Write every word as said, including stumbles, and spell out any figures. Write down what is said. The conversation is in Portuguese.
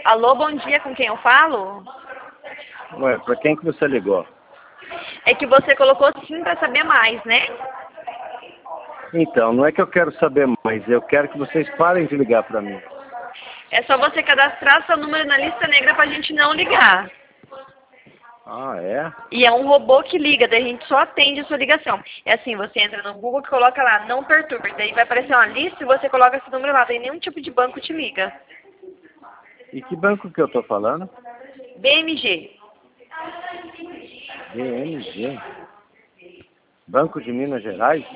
Alô, bom dia, com quem eu falo? Ué, pra quem que você ligou? É que você colocou sim para saber mais, né? Então, não é que eu quero saber mais, eu quero que vocês parem de ligar pra mim. É só você cadastrar seu número na lista negra pra gente não ligar. Ah, é? E é um robô que liga, daí a gente só atende a sua ligação. É assim, você entra no Google e coloca lá, não perturbe, daí vai aparecer uma lista e você coloca esse número lá, daí nenhum tipo de banco te liga. E que banco que eu tô falando? B M G. B M G? Banco de Minas Gerais?